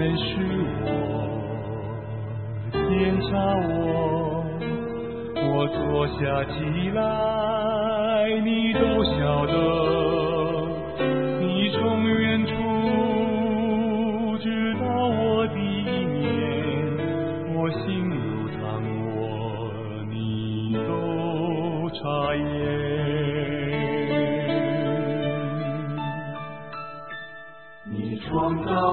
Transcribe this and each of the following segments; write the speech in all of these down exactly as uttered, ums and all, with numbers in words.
认识我，检查我，我坐下起来，你都晓得，你从远处知道我的一面，我心如汤窝，你都察言。你创造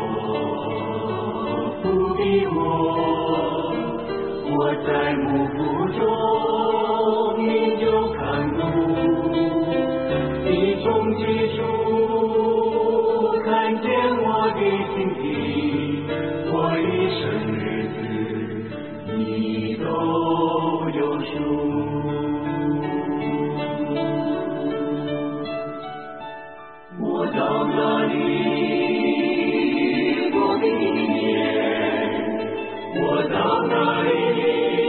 我，不比我，我在幕布中你就看顾，你从起初看见我的心底，我一生日子你都有数。我到哪里我到哪里，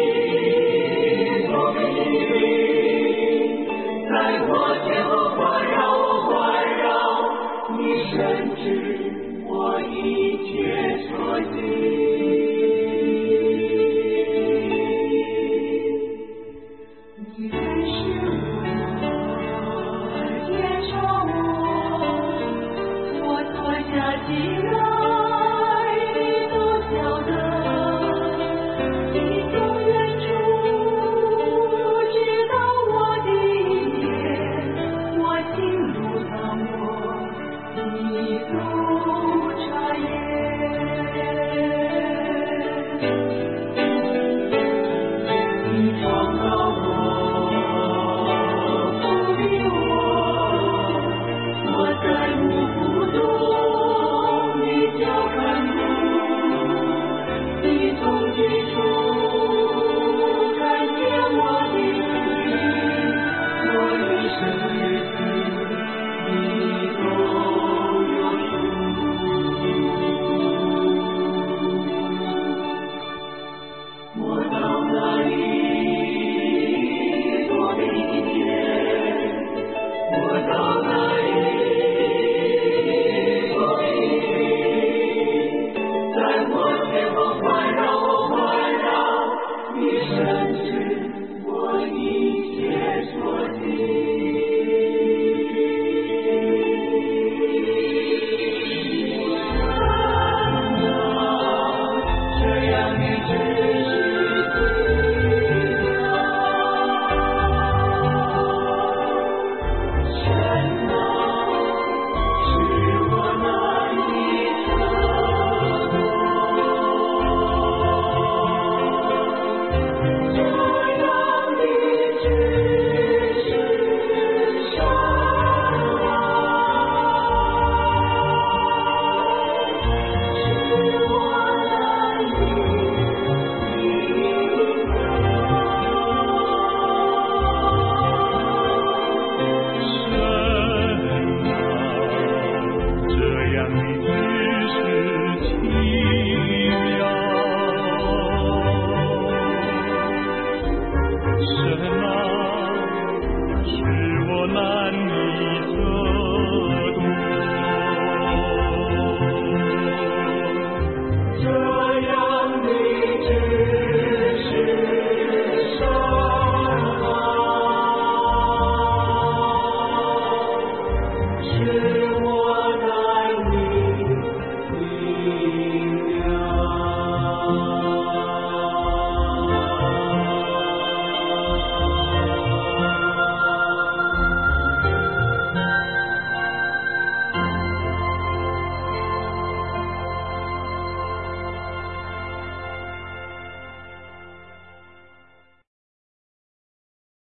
我必在我前后环绕环绕，你深知我一切所行。你认识我，接受我，我坐下起来。